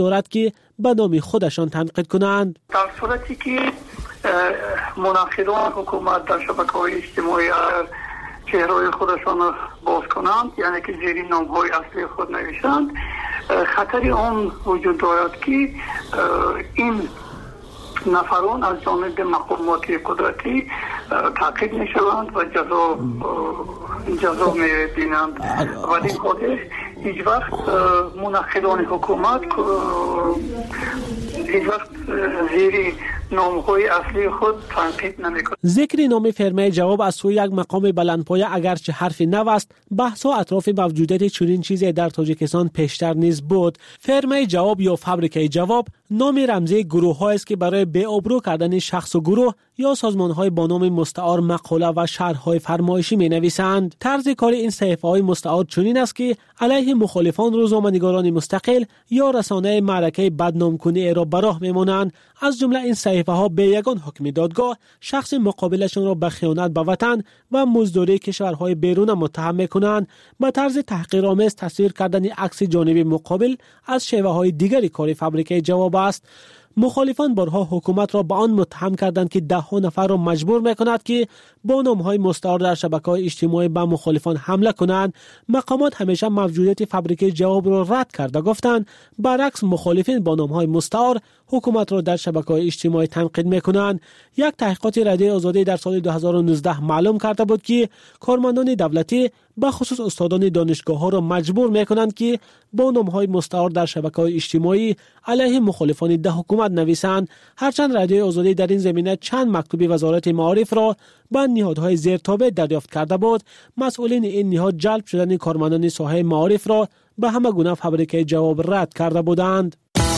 دارد که به نام خودشان تنقید کنند. در صورتی که مناقضان حکومت در شبکه‌های اجتماعی چهره‌های خودشان را باز کنند، یعنی که زیر نام‌های اصلی خود نویسند، خطری آن وجود دارد که این نفران از جانب مقامات قدرتی تعقیب می‌شوند و جزا می‌بینند. ولی خودش هیچ وقت مناقضان حکومت هیچ وقت زیر نام‌های اصلی خود تنقید نمی‌کنند. ذکر نام فرمای جواب از سوی یک مقام بلندپایه اگرچه حرف نو است، بحث‌ها اطراف موجودیت چنین چیزی در تاجیکستان پیشتر نیز بود. فرمای جواب یا فابریکه جواب نام رمزی گروه‌هایی است که برای بی‌آبرو کردن شخص و گروه یا سازمان‌های با نام مستعار مقاله و شرح‌های فرمایشی می‌نویسند. طرز کار این صحیفه‌های مستعار چنین است که علیه مخالفان روزنامه‌نگاران مستقل یا رسانه معرکه بدنام‌کنی را به راه می‌مانند. از جمله این صحیفه‌ها به یگان حکم دادگاه شخص مقابلشان را به خیانت به وطن و مزدوری کشورهای بیرون متهم می‌کنند. به طرز تحقیرآمیز تصویر کردن عکس جانب مقابل از شیوه‌های دیگری کار فابریکه جواب است. مخالفان بارها حکومت را به آن متهم کردند که ده‌ها نفر را مجبور می‌کند که با نام‌های مستعار در شبکه‌های اجتماعی به مخالفان حمله کنند. مقامات همیشه موجودیت فابریکه جواب را رد کرده گفتند برعکس مخالفین با نام‌های مستعار حکومت را در شبکه‌های اجتماعی تنقید می‌کنند. یک تحقیقات رادیو آزادی در سال 2019 معلوم کرده بود که کارمندان دولتی به خصوص استادان دانشگاه‌ها را مجبور می‌کنند که با نام‌های مستعار در شبکه‌های اجتماعی علیه مخالفان ده حکومت نویسند. هرچند رادیو آزادی در این زمینه چند مکتوب وزارت معارف را به نهادهای زیرتابع دریافت کرده بود، مسئولین این نهاد جلب شدن کارمندان ساحه معارف را به همه گونه فابریکه جواب رد کرده بودند.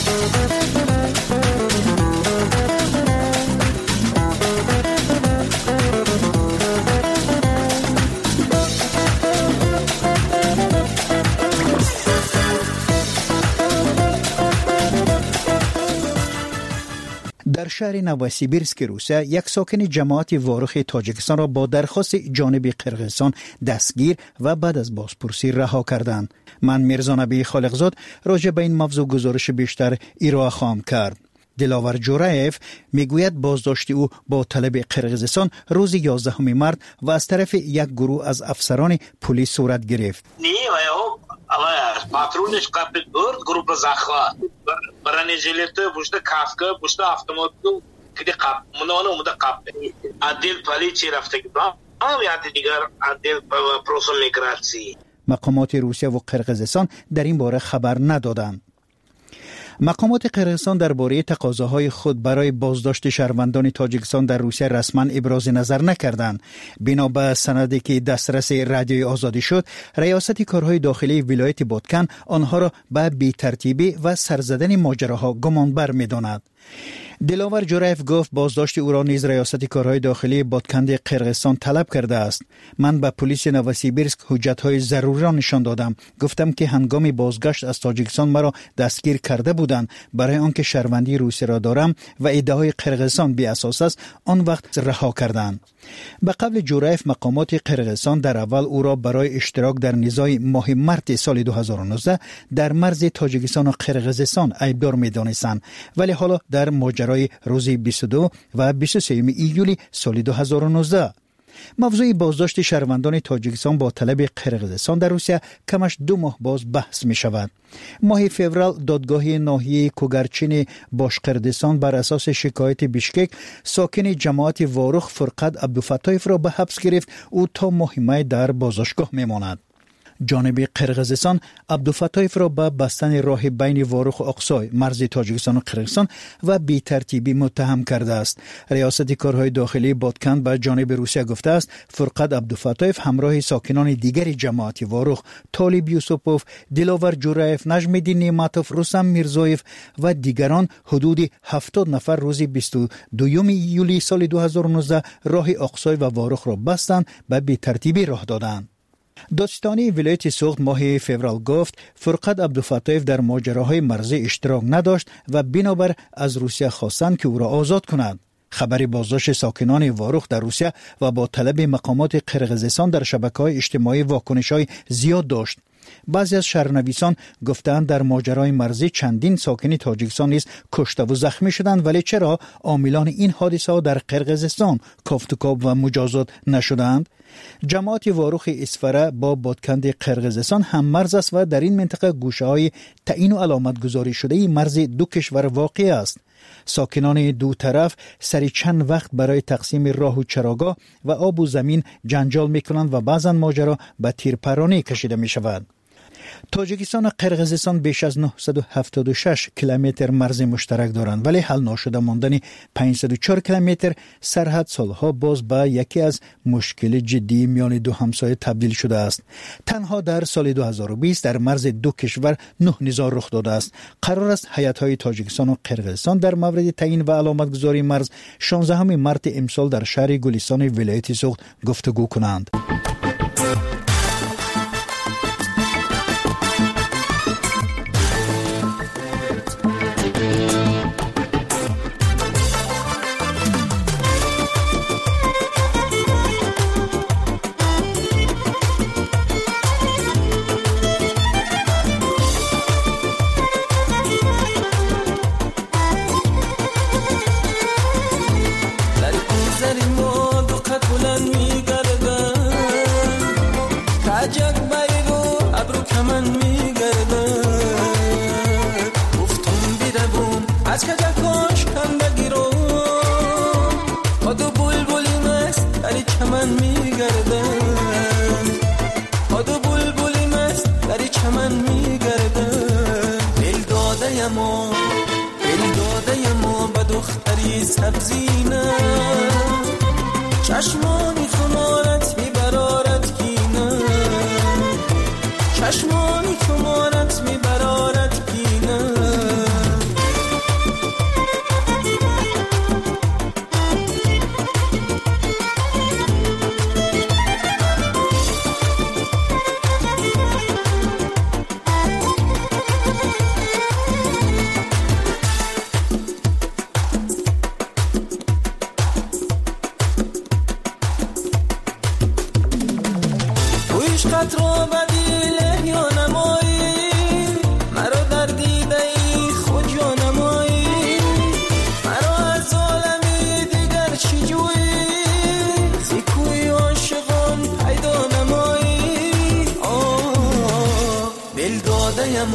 در شهر نووسیبیرسک روسیه یک ساکن جماعت واروخ تاجیکستان را با درخواست جانب قرقیزستان دستگیر و بعد از بازپرسی رها کردند. من میرزا نبی خالقزاد راجع به این موضوع گزارش بیشتر ارائه خواهم کرد. دلاور جورایف میگوید بازداشت او با طلب قرقیزستان روز 11 مارس و از طرف یک گروه از افسران پلیس صورت گرفت. Patrulnish kapit bird grup zakhwa barani jelete bushta kafka bushta avtomatnu kidi qap munona umda qap adil politsiya raftagi am yadi digar adil prosom migratsiya. مقامات روسیه و قرقیزستان در این باره خبر ندادند. مقامات قرقیزستان درباره تقاضاهای خود برای بازداشت شهروندان تاجیکستان در روسیه رسما ابراز نظر نکردند. بنا به سندی که دسترس رادیوی آزادی شد، ریاست کارهای داخلی ولایت بادکن آنها را به بی‌ترتیبی و سرزدن ماجراها گمانبر می‌داند. دلاور جورایف گفت بازداشت او را نیز ریاست کارهای داخلی بادکند قرقیزستان طلب کرده است. من به پلیس نووسیبیرسک حجت‌های ضروری را نشان دادم. گفتم که هنگام بازگشت از تاجیکستان مرا دستگیر کرده بودند برای آنکه شهروندی روسیه را دارم و ادعای قرقیزستان بی اساس است، آن وقت رها کردند. به قول جورایف مقامات قرقیزستان در اول او را برای اشتراک در نزاع ماه مارس سال 2019 در مرز تاجیکستان و قرقیزستان ایبدار می‌دانستند، ولی حالا در ماجرای روز 22 و 23 ایولی سال 2019 موضوع بازداشت شهروندان تاجیکستان با طلب قرقیزستان در روسیه کمش 2 ماه باز بحث می شود. ماه فوریه دادگاه ناحیه کوگرچین باشقردستان بر اساس شکایت بیشکک ساکن جماعت واروخ فرقت عبدالفتایف را به حبس گرفت. او تا ماه می در بازداشتگاه می ماند. جانب قرقیزستان عبدالفتایف را به بستن راه بین واروخ و اقصای مرز تاجیکستان و قرقیزستان و بی ترتیبی متهم کرده است. ریاست کارهای داخلی بادکند به جانب روسیه گفته است فرقت عبدالفتایف همراه ساکنان دیگر جماعت واروخ طالب یوسپوف، دلاور جورایف، نجم‌الدین نعمتوف، رستم میرزایف و دیگران حدود 70 نفر روز 22 ایولی سال 2019 راه اقصای و واروخ را بستند و بی ترتیبی راه دادند. دادستانی ولایت سوخت ماه فوریه گفت فرقت عبدالفتایف در ماجراهای مرزی اشتراک نداشت و بنابر از روسیه خواستند که او را آزاد کنند. خبر بازداشت ساکنان واروخ در روسیه و با طلب مقامات قرقیزستان در شبکه‌های اجتماعی واکنش‌های زیاد داشت. بعضی از شهرنویسان گفتند در ماجرای مرزی چندین ساکن تاجیکستان نیز کشته و زخمی شدند، ولی چرا عاملان این حادثه در قرقیزستان کافتوکاب و مجازات نشدند؟ جماعت واروخ اسفره با بادکند قرقیزستان هم مرز است و در این منطقه گوشه های تعیین و علامت گذاری شده مرز دو کشور واقع است. ساکنان دو طرف سری چند وقت برای تقسیم راه و چراگاه و آب و زمین جنجال میکنند و بعضا ماجرا به تیرپرانی کشیده می شود. تاجیکستان و قرقیزستان بیش از 976 کیلومتر مرز مشترک دارند، ولی حل ناشده ماندن 504 کیلومتر سرحد سالها باز به یکی از مشکل جدی میان دو همسایه تبدیل شده است. تنها در سال 2020 در مرز دو کشور 9 نزاع رخ داده است. قرار است هیئت‌های تاجیکستان و قرقیزستان در مورد تعیین و علامتگذاری مرز 16 مارس امسال در شهر گلستان ولایت سوخت گفتگو کنند. چشمانی خمارت میبرارت کینه، چشمانی خمارت میبرارت کینه. عشقت رو بدیله یا نمایی، مرا در دیده ای خود یا نمایی، مرا از عالمی دیگر چی جویی، زیکوی عاشقان پیدا نمایی. دل داده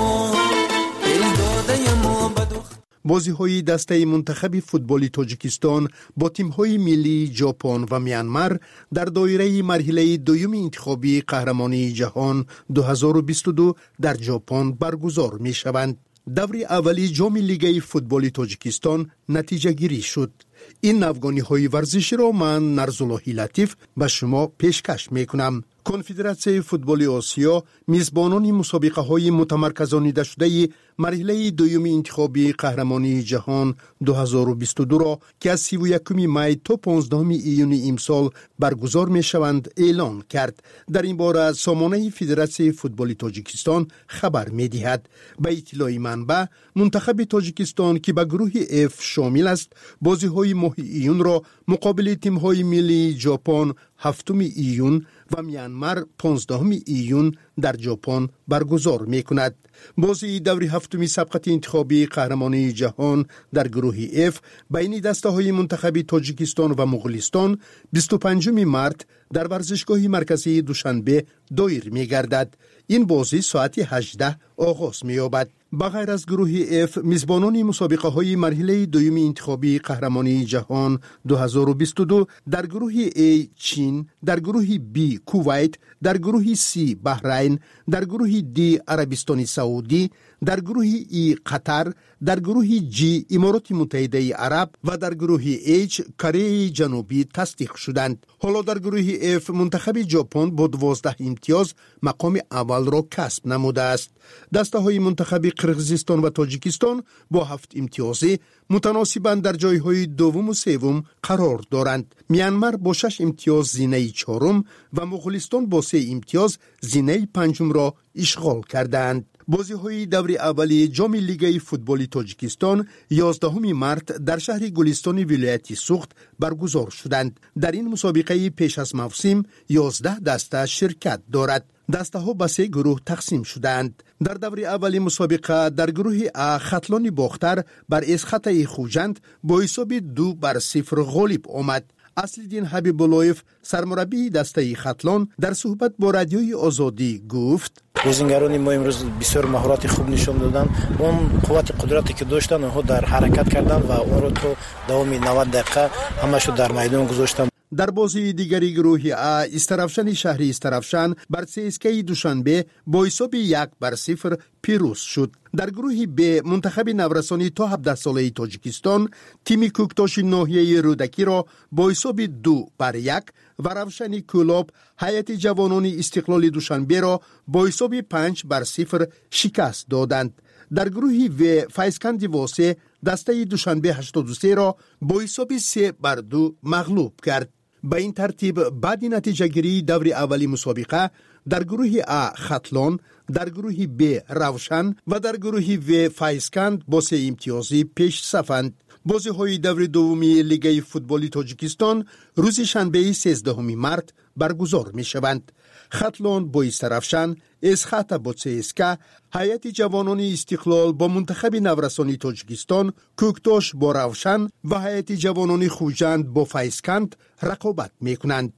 ما بدخت. بازی‌های دسته منتخب فوتبال تاجیکستان با تیم‌های ملی ژاپن و میانمار در دایره مرحله دوم انتخابی قهرمانی جهان 2022 در ژاپن برگزار می‌شوند. دور اولی جام لیگ فوتبال تاجیکستان نتیجه گیری شد. این افغانی‌های ورزشی را من نرزالله لطیف به شما پیشکش می‌کنم. کنفدراسیون فوتبال آسیا میزبانان مسابقه‌های متمرکزانیده شده مرحله دوم انتخابی قهرمانی جهان 2022 را که از 31 می تا 15 ایون امسال برگزار می‌شوند اعلان کرد. در این باره سامانه فدراسیون فوتبال تاجیکستان خبر می‌دهد. به اطلاع منبع منتخب تاجیکستان که به گروه F شامل است بازی‌های ماه ایون را مقابل تیم‌های ملی ژاپن 7 ایون و میانمار 15 ایون در ژاپن برگزار می‌کند. بازی دور هفتمی سبقت انتخابی قهرمانی جهان در گروه F بین دسته‌های منتخب تاجیکستان و مغولستان 25 مارس در ورزشگاه مرکزی دوشنبه دایر می‌گردد. این بازی ساعت 18 آغاز می‌یابد. بغیر از گروه F میزبانان مسابقه‌های مرحله دوم انتخابی قهرمانی جهان 2022 در گروه A چین، در گروه B کویت، در گروه C بحرین، در گروه D عربستان سعودی، در گروه E قطر، در گروه G امارات متحده عرب و در گروه H کره جنوبی تصدیق شدند. حالا در گروه F منتخب ژاپن با 12 امتیاز مقام اول را کسب نموده است. دسته‌های منتخب قرقیزستان و تاجیکستان با 7 امتیازی متناسباً در جایهای دوم و سوم قرار دارند. میانمار با 6 امتیاز زینه چهارم و مغولستان با 3 امتیاز زینه پنجم را اشغال کردند. بازی‌های دور اولی جام لیگ فوتبال تاجیکستان 11 مارت در شهر گلستان ولایت سوخت برگزار شدند. در این مسابقه پیش از موسم 11 دسته شرکت دارد. دسته ها به 3 گروه تقسیم شدند. در دور اولی مسابقه در گروه ا خطلان باختر بر اسخط خوجند با حساب 2-0 غالب آمد. اصل‌الدین حبیب اللهیف سرمربی دسته خطلان در صحبت با رادیوی آزادی گفت: بازیگران ما امروز بسیار مهارت خوب نشان دادن. اون قوت قدرتی که داشتن اونها در حرکت کردن و اون رو تو دوام 90 دقیقه همشو در میدان گذاشتن. در بازی دیگری گروه ا استرافشان شهری استرافشان بر CSKA دوشنبه با حساب 1-0 پیروز شد. در گروه ب منتخب نورسانی تا 17 ساله تاجیکستان تیم کوکتاش ناحیه رودکی را با حساب 2-1 و روشن کلاب هیئت جوانان استقلال دوشنبه را با حساب 5-0 شکست دادند. در گروه و فایسکند واسه دسته دوشنبه 83 را با حساب 3-2 مغلوب کرد. به این ترتیب بعد نتیجه گیری دور اولی مسابقه در گروه ا خطلان، در گروه ب روشن و در گروه و فایسکند با 3 امتیازی پیش صفند. بازی های دور دومی لیگ فوتبال تاجیکستان روز شنبه 13 مارت برگزار می شوند. خطلان با استرافشان، اسخط با CSKA، هیئت جوانان استقلال با منتخب نورسانی تاجیکستان، کوکتاش با روشن و هیئت جوانان خوجند با فایسکند رقابت می کنند.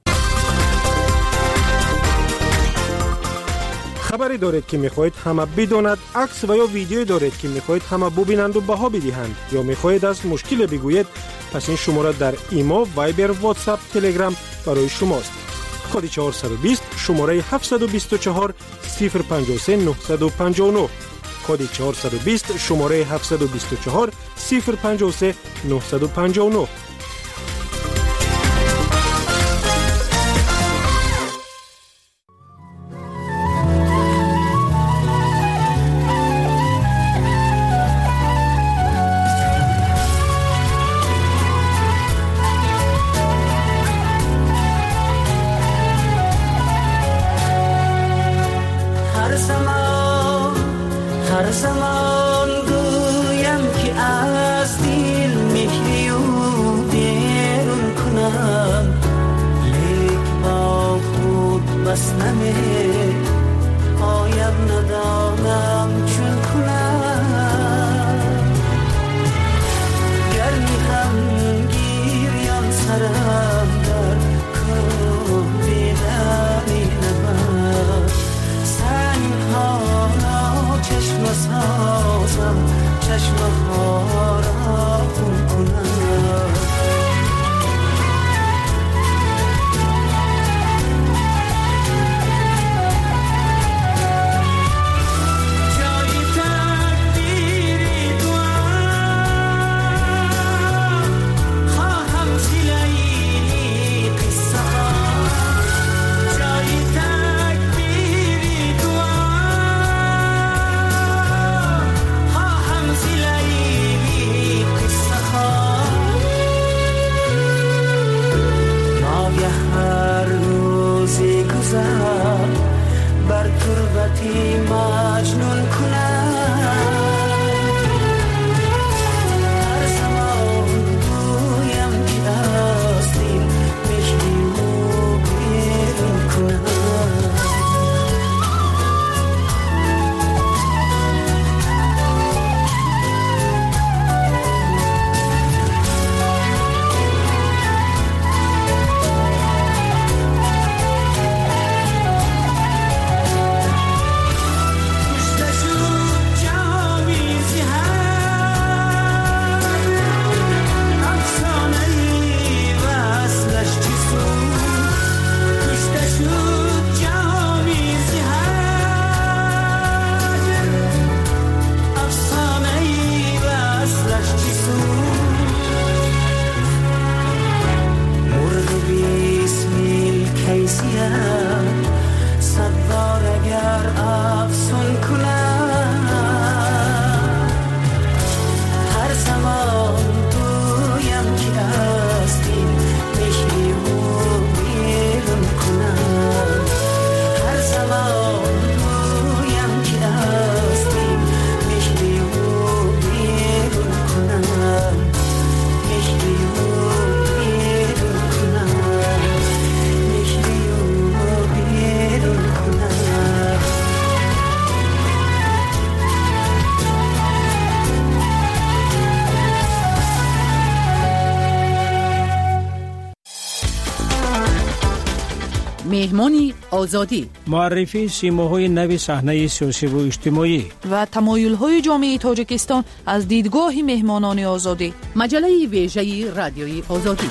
خبری دارید که میخواهید همه بداند، عکس و یا ویدیویی دارید که میخواهید همه ببینند و بها بدهند یا میخواهید از مشکل بگویید، پس این شماره در ایما، وایبر، واتساپ، تلگرام برای شماست. کد 420 شماره 724 053 959. کد 420 شماره 724 053 959. هر زمان گویم که از دل مهری و بیرون کنم، لیک با خود بس نمی آیم ندانم چون کنم. گرمی هم گیریان سرم در کوه بیدانی نمد، سنگ ها چشم سازم، چشم ها را خون کنم. جای تقدیری دوام خواهم زیلایی قصه ها، جای تقدیری دوام خواهم زیلایی مهمانی آزادی، معرفی سیماهای نوی صحنه سیاسی و اجتماعی و تمایل‌های جامعه تاجیکستان از دیدگاه مهمانان آزادی. مجله ویژه رادیوی آزادی.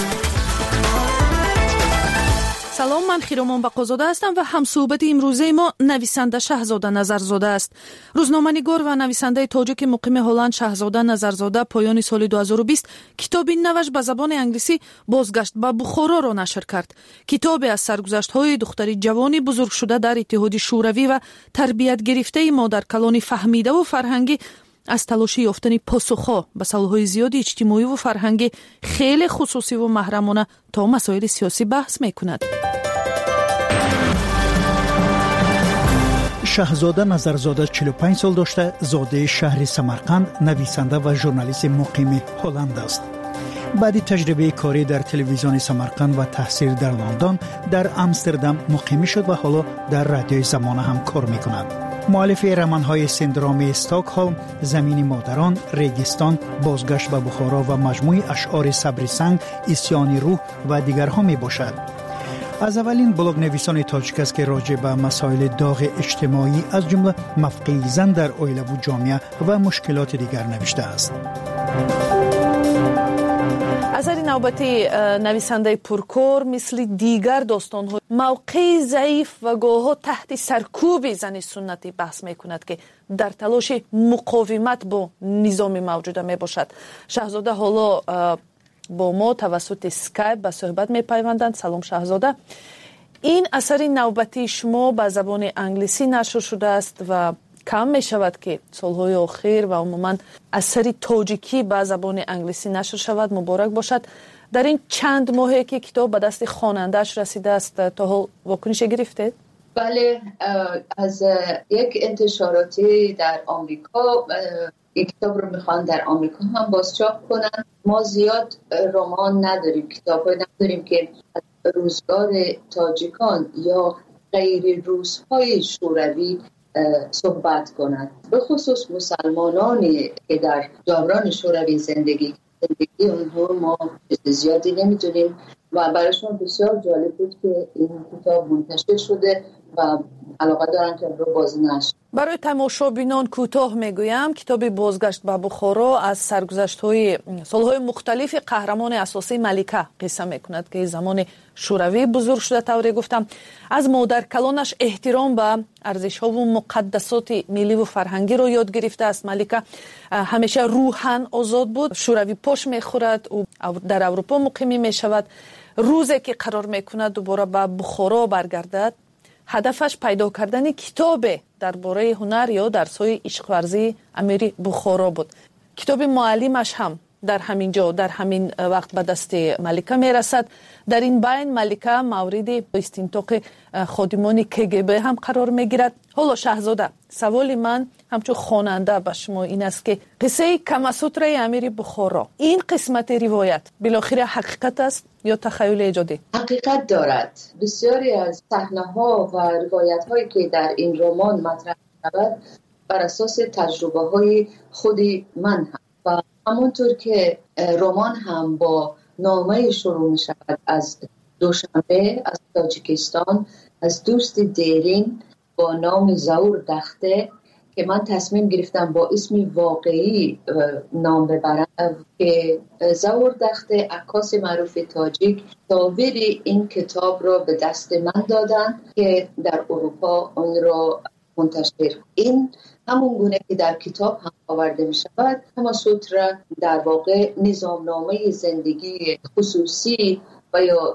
سلام، من خیرامان بقازاده هستم و همصحبت امروزه ما نویسنده شهزاده نظرزاده است. روزنامه‌نگار و نویسنده تاجیک مقیم هلند شهزاده نظرزاده پایان سال 2020 کتابی نوش به زبان انگلیسی بازگشت به بخارا را نشر کرد. کتابی از سرگذشت‌های دختری جوانی بزرگ شده در اتحاد شوروی و تربیت گرفته مادرکلان فهمیده و فرهنگی از تلاش یافتن پاسخ‌ها به سوال‌های زیاد اجتماعی و فرهنگی خیلی خصوصی و محرمانه تا مسائل سیاسی بحث می‌کند. شهزاده نظرزاده 45 سال داشته، زاده شهر سمرقند، نویسنده و ژورنالیست مقیم هلند است. بعد تجربه کاری در تلویزیون سمرقند و تحصیل در لندن، در آمستردام مقیم شد و حالا در رادیوی زمانه هم کار می‌کند. مؤلف رمان‌های سندروم استکهلم، زمین مادران، ریگستان، بازگشت به بخارا و مجموعه اشعار صبر سنگ، اسیان روح و دیگرها میباشد. از اولین بلاگ نویسان تاجیک است که راجع به مسائل داغ اجتماعی از جمله موقع زن در عائله و جامعه و مشکلات دیگر نوشته است. اثر نوبتی نویسنده پرکار مثل دیگر داستان‌ها موقع ضعیف و گاه‌ها تحت سرکوب زن سنتی بحث می‌کند که در تلاش مقاومت با نظام موجوده میباشد. شهزاده حالا با ما توسط اسکایپ به صحبت می‌پیوندند. سلام شهزاده. این اثر نوبتی شما به زبان انگلیسی نشر شده است و کم می شود که سالهای آخر و عموما اثر تاجیکی به زبان انگلیسی نشر شود. مبارک باشد. در این چند ماهی که کتاب به دست خواننده‌اش رسیده است تا حال واکنش گرفته؟ بله، از یک انتشاراتی در آمریکا یک کتاب رو میخوان در آمریکا هم بازچاپ کنن. ما زیاد رمان نداریم، کتاب‌های نداریم که از روزگار تاجیکان یا غیر روس‌های شوروی صحبت کنند. به خصوص مسلمانانی که در دوران شوروی زندگی اونها ما زیادی نمیدونیم و برایشون بسیار جالب بود که این کتاب منتشر شده و علاقه دارن که رو بازی نشد. برای تماشابینان کوتاه میگویم کتاب بازگشت به بخارا از سرگذشت‌های سالهای مختلف قهرمان اساسی ملکه قصه میکند که زمان شوروی بزرگ شده. طوری گفتم از مادر کلانش احترام به ارزش‌ها و مقدسات ملی و فرهنگی رو یاد گرفته است. ملکه همیشه روحاً آزاد بود. شوروی پاش میخورد و در اروپا مقیم میشود. روزی که قرار میکند دوباره به بخارا برگردد، هدفش پیدا کردن کتاب درباره هنر یا درس‌های عشق ورزی امیر بخارا بود. کتاب معلمش هم در همین جا در همین وقت به دست ملکه میرسد. در این بین ملکه مورد استنطاق خادمان KGB هم قرار میگیرد. حالا شهزاده، سوال من همچون خواننده به شما این است که قصه کماسوتر امیر بخارا، این قسمت روایت بالاخره حقیقت است یا تخیل ایجادی؟ حقیقت دارد. بسیاری از صحنه‌ها و روایت‌هایی که در این رمان مطرح شود بر اساس تجربه‌های خود من هم و همونطور که رمان هم با نامه شروع می شود از دوشنبه از تاجیکستان، از دوست دیرین با نام زور دخته که من تصمیم گرفتم با اسم واقعی نام ببرم که زور دخته عکاس معروف تاجیک تصاویر این کتاب را به دست من دادن که در اروپا آن را منتشر. این همون گونه که در کتاب هم آورده می شود. کماسوتر در واقع نظامنامه زندگی خصوصی و یا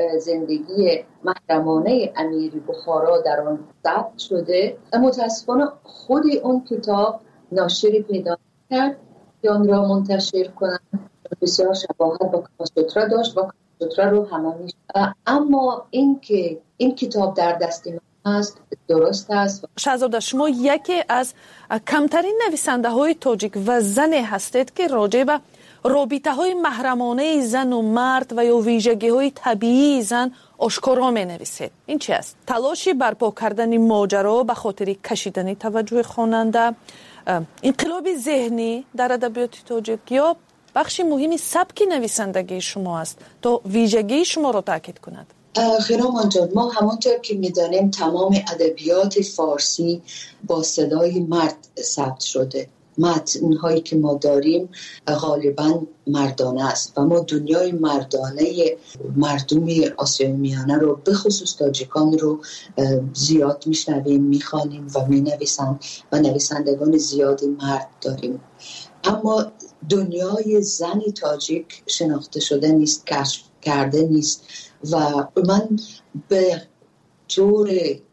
زندگی محرمانه امیر بخارا در آن ثبت شده. متاسفانه خود اون کتاب ناشری پیدا کرد که آن را منتشر کنند. بسیار شباهت با کماسوتر داشت و کماسوتر رو همه می شود. اما این که این کتاب در دست من است درست است. شهزاده، شما یکی از کمترین نویسنده های تاجیک و زن هستید که راجع به رابطه های محرمانه زن و مرد و یا ویژگی های طبیعی زن آشکارا می نویسید. این چی است؟ تلاشی برپا کردن ماجرا به خاطر کشیدن توجه خواننده، انقلاب ذهنی در ادبیات تاجیک یا بخشی مهمی سبک نویسندگی شما است تا ویژگی شما را تاکید کند؟ خیرامان جان، ما همانطور که میدانیم تمام ادبیات فارسی با صدای مرد ثبت شده. متن‌هایی که ما داریم غالباً مردانه است و ما دنیای مردانه مردم آسیای میانه رو به خصوص تاجیکان رو زیاد میشنویم، میخوانیم و مینویسند و نویسندگان زیادی مرد داریم. اما دنیای زنی تاجیک شناخته شده نیست، کشف کرده نیست و من به طور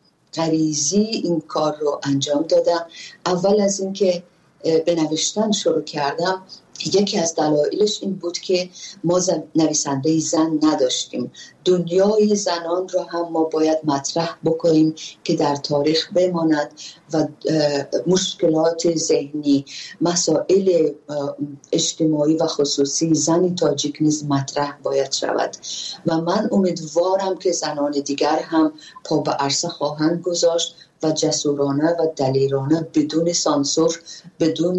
غریزی این کار رو انجام دادم. اول از اینکه به نوشتن شروع کردم، یکی از دلایلش این بود که ما نویسنده زن نداشتیم. دنیای زنان رو هم ما باید مطرح بکنیم که در تاریخ بماند و مشکلات ذهنی، مسائل اجتماعی و خصوصی زن تاجیک نیز مطرح باید شود و من امیدوارم که زنان دیگر هم پا به عرصه خواهند گذاشت و جسورانه و دلیرانه بدون سانسور، بدون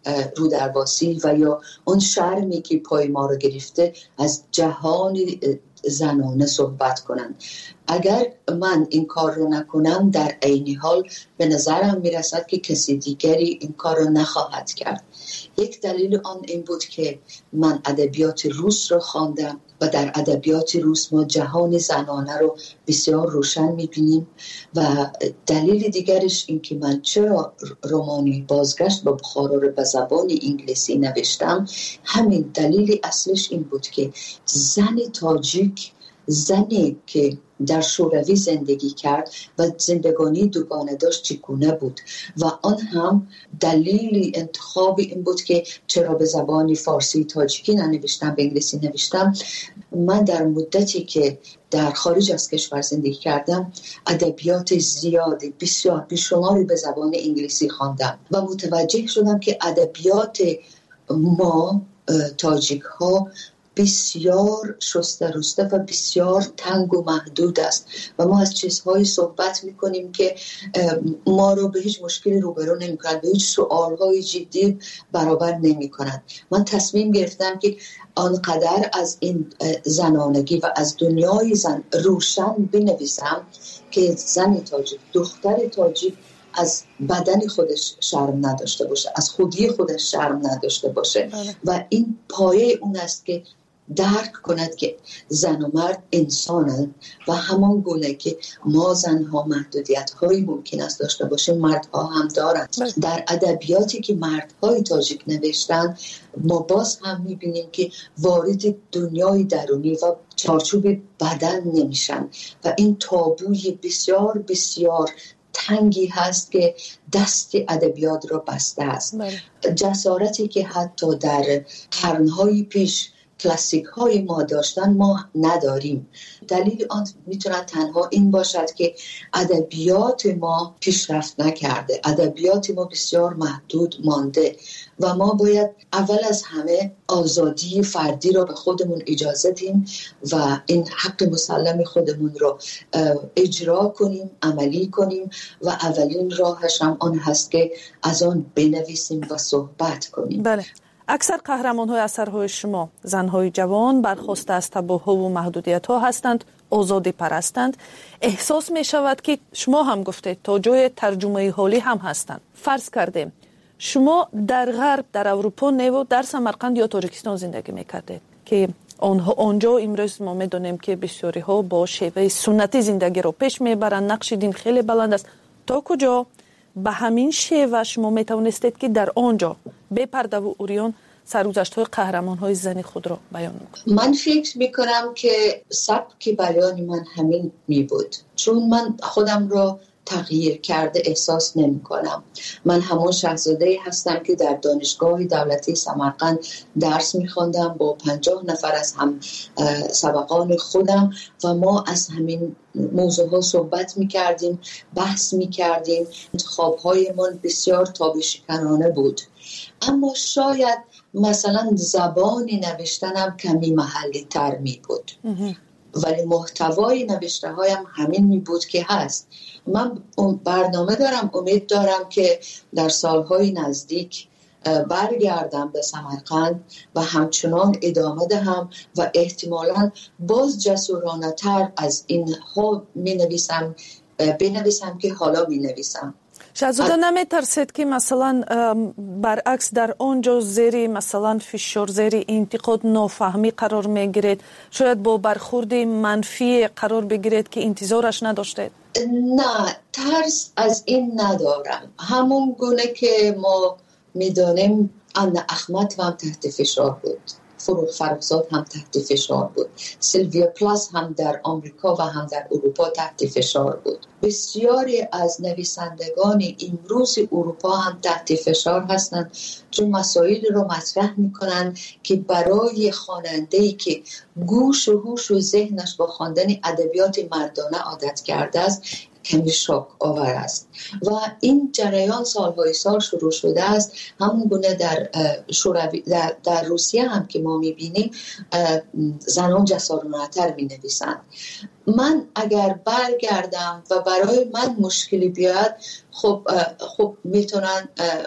رودرباسی و یا اون شرمی که پای ما رو گرفته از جهان زنانه صحبت کنند. اگر من این کار رو نکنم در عین حال به نظرم میرسد که کسی دیگری این کار رو نخواهد کرد. یک دلیل آن این بود که من ادبیات روس رو خواندم و در ادبیات روس ما جهان زنانه رو بسیار روشن میبینیم و دلیل دیگرش این که من چرا رمانی بازگشت به بخارا رو به زبان انگلیسی نوشتم، همین دلیل اصلش این بود که زن تاجیک، زنی که در شوروی زندگی کرد و زندگانی دوگانه داشت چگونه بود و آن هم دلیل انتخاب این بود که چرا به زبان فارسی تاجیکی ننوشتم، به انگلیسی نوشتم. من در مدتی که در خارج از کشور زندگی کردم ادبیات زیادی بسیار بیشماری به زبان انگلیسی خواندم و متوجه شدم که ادبیات ما تاجیک ها بسیار شسته رسته و بسیار تنگ و محدود است و ما از چیزهایی صحبت میکنیم که ما رو به هیچ مشکلی روبرو نمیکنند، به هیچ سوالهای جدی برابر نمیکنند. من تصمیم گرفتم که آنقدر از این زنانگی و از دنیای زن روشن بنویسم که زن تاجیک، دختر تاجیک از بدن خودش شرم نداشته باشه، از خودی خودش شرم نداشته باشه و این پایه اون است که درک کند که زن و مرد انسانند و همان گونه که ما زنها محدودیت هایی ممکن است داشته باشیم مردها هم دارند. در ادبیاتی که مردهای تاجیک نوشتن ما باز هم میبینیم که وارد دنیای درونی و چارچوب بدن نمیشن و این تابوی بسیار بسیار تنگی هست که دست ادبیات را بسته است. جسارتی که حتی در قرنهای پیش کلاسیک های ما داشتن ما نداریم. دلیل آن میتونه تنها این باشد که ادبیات ما پیشرفت نکرده، ادبیات ما بسیار محدود مانده و ما باید اول از همه آزادی فردی را به خودمون اجازه دیم و این حق مسلم خودمون رو اجرا کنیم، عملی کنیم و اولین راهش هم آن هست که از آن بنویسیم و صحبت کنیم. بله. اکثر قهرمان‌های اثرهای شما زن‌های جوان برخواسته از تابوها و محدودیت‌ها هستند، آزادی پرستند. احساس می‌شود که شما هم گفتید تا جای ترجمه حالی هم هستند. فرض کردیم شما در غرب، در اروپا و در سمرقند یا تاجیکستان زندگی می‌کردید که آنجا امروز ما می‌دونیم که بسیاری‌ها با شیوه سنتی زندگی رو پیش می‌برند، نقش دین خیلی بلند است. تا کجا به همین شیوه شما میتونستید که در آنجا به پرده و اوریان سرگذشت‌های قهرمان‌های زنی خود را بیان می‌کنید؟ من فکر می‌کنم که سبک بیان من همین می‌بود، چون من خودم را تغییر کرده احساس نمی‌کنم. من همون شاهزاده هستم که در دانشگاه دولتی سمرقند درس می‌خواندم با 50 نفر از هم سبقان خودم و ما از همین موضوعها صحبت می‌کردیم، بحث می‌کردیم. انتخاب‌هایمان بسیار تابشکنانه بود، اما شاید مثلا زبان نوشتنم کمی محلی تر می بود ولی محتوای نوشته هایم همین می بود که هست. من برنامه دارم، امید دارم که در سالهای نزدیک برگردم به سمرقند و همچنان ادامه دهم و احتمالاً باز جسورانه تر از این ها بنویسم که حالا می نویسم. شهزاده نمیترسید که مثلا برعکس در اونجا زیر مثلا فشار، زیر انتقاد، نافهمی قرار میگیرید، شاید با برخورد منفی قرار بگیرید که انتظارش نداشتید؟ نه، ترس از این ندارم. همون گونه که ما میدانیم انا احمد هم تحت فشار بود، فروغ فرخزاد هم تحت فشار بود، سیلویا پلاس هم در آمریکا و هم در اروپا تحت فشار بود. بسیاری از نویسندگان امروز اروپا هم تحت فشار هستند چون مسائل رو مطرح میکنند که برای خواننده‌ای که گوش و هوش و ذهنش با خواندن ادبیات مردانه عادت کرده است کمی شاک آور است و این جریان سالهای سال شروع شده است. همون گونه در روسیه هم که ما میبینیم زنان جسارانه‌تر مینویسند. من اگر برگردم و برای من مشکلی بیاد، خب میتونن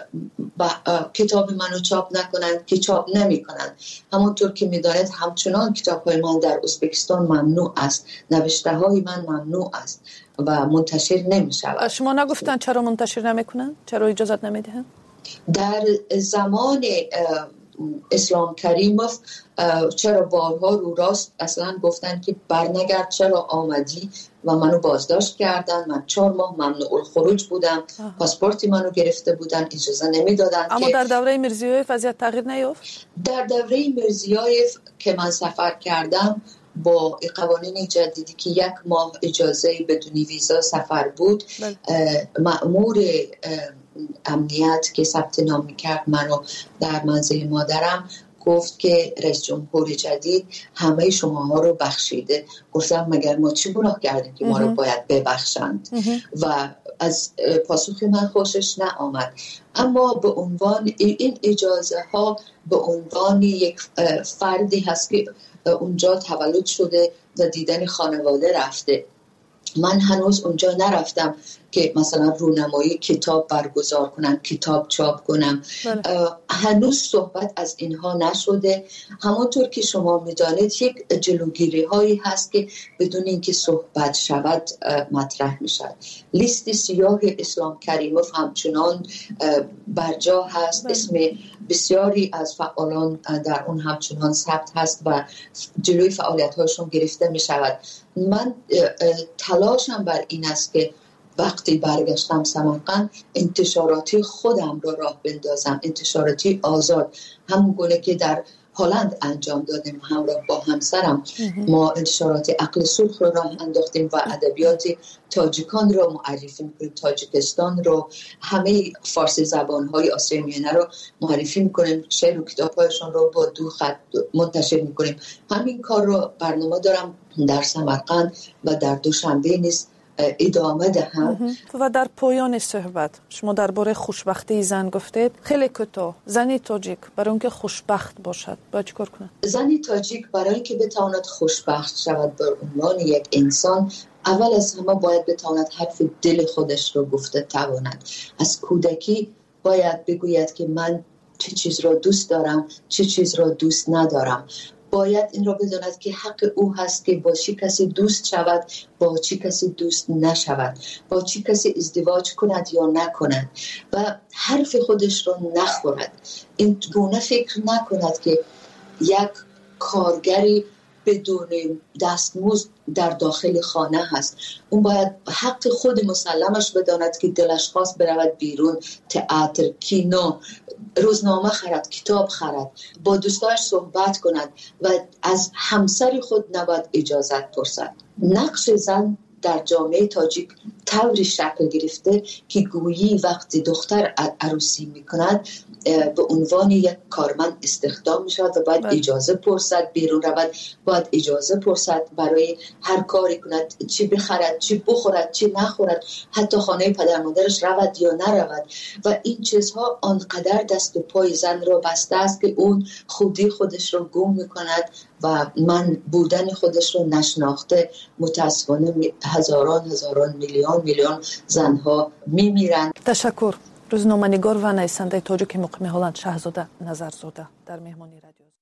کتاب منو چاپ نکنن که چاپ نمی کنن. همونطور که میدانید همچنان کتاب های من در ازبکستان ممنوع است، نوشته های من ممنوع است و منتشر نمی شود. شما نگفتن چرا منتشر نمی کنن؟ چرا اجازت نمی دهن؟ در زمان اسلام کریموف چرا بارها رو راست اصلا گفتن که برنگرد، چرا آمدی و منو بازداشت کردن. من 4 ماه ممنوع الخروج بودم، پاسپورتی منو گرفته بودن، اجازه نمیدادن. اما در دوره میرزیویف وضعیت تغییر نیافت؟ در دوره میرزیویف که من سفر کردم با قوانین جدیدی که 1 ماه اجازه بدون ویزا سفر بود، مأمور امنیت که ثبت نام میکرد منو در منزل مادرم گفت که رئیس جمهور جدید همه شماها رو بخشیده. گفتم مگر ما چی گناه کردیم که ما رو باید ببخشند؟ و از پاسخ من خوشش نآمد. اما به عنوان این اجازه ها به عنوان یک فردی هست که اونجا تولد شده و دیدن خانواده رفته. من هنوز اونجا نرفتم که مثلا رونمایی کتاب برگزار کنم، کتاب چاپ کنم. هنوز صحبت از اینها نشده. همونطور که شما میدانید یک جلوگیری هایی هست که بدون اینکه صحبت شود مطرح میشد. لیست سیاه اسلام کریموف همچنان برجا هست، اسم بسیاری از فعالان در اون همچنان ثبت هست و جلوی فعالیت هاشون گرفته میشود. من تلاشم بر این است که وقتی برگشتم سمرقند انتشاراتی خودم را راه بندازم، انتشاراتی آزاد، همون گونه که در هلند انجام دادیم همراه با همسرم. ما انتشارات عقل سرخ رو راه انداختیم و ادبیات تاجیکان رو معرفی میکنیم، تاجیکستان رو، همه فارسی زبانهای آسیای میانه رو معرفی میکنیم، شعر و کتابهایشان رو با 2 خط منتشر میکنیم. همین کار رو برنامه دارم در سمرقند و در دوشنبه نیز ادامه دهم. و در پایان صحبت شما درباره خوشبختی زن گفتید. خیلی کوتاه، زنی تاجیک برای اینکه خوشبخت باشد باید چیکار کنه؟ زنی تاجیک برای اینکه بتواند خوشبخت شود به عنوان یک انسان، اول از همه باید بتواند حرف دل خودش رو گفته تواند. از کودکی باید بگوید که من چه چیز را دوست دارم، چه چیز را دوست ندارم. باید این را بداند که حق او هست که با چی کسی دوست شود، با چی کسی دوست نشود، با چی کسی ازدواج کند یا نکند و حرف خودش را نخورد. این گونه فکر نکند که یک کارگری بدون دستمزد در داخل خانه هست. اون باید حق خود مسلمش بداند که دلش خواست برود بیرون، تئاتر، کینو، روزنامه خرد، کتاب خرد، با دوستاش صحبت کند و از همسر خود نباید اجازت پرسد. نقش زن در جامعه تاجیک طوری شکل گرفته که گویی وقتی دختر عروسی میکند به عنوان یک کارمند استخدام میشود و باید اجازه پرسد بیرون رود، باید اجازه پرسد برای هر کاری کند، چی بخرد، چی بخورد، چی نخورد، حتی خانه پدر مادرش رود یا نرود. و این چیزها آنقدر دست و پای زن را بسته است که اون خودی خودش را گم میکند و من بودن خودش رو نشناخته. متاسفانه هزاران میلیون زنها میمیرند. تشکر. روزنامه‌نگار و نویسنده تاجیک مقیم هلند شهزاده نظرزاده در مهمانی رادیو